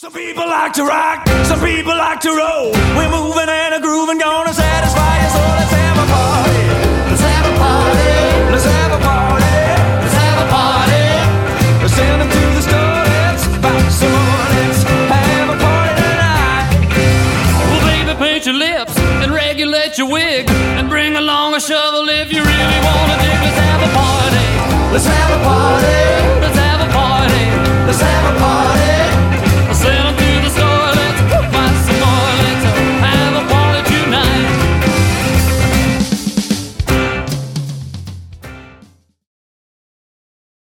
Some people like to rock, some people like to roll. We're moving and a grooving, gonna satisfy you. So let's have a party. Let's have a party. Let's have a party. Let's have a party. Let's send them to the store. Let's buy some more. Let's have a party tonight. Well, baby, paint your lips and regulate your wig and bring along a shovel if you really wanna dig. Let's have a party. Let's have a party.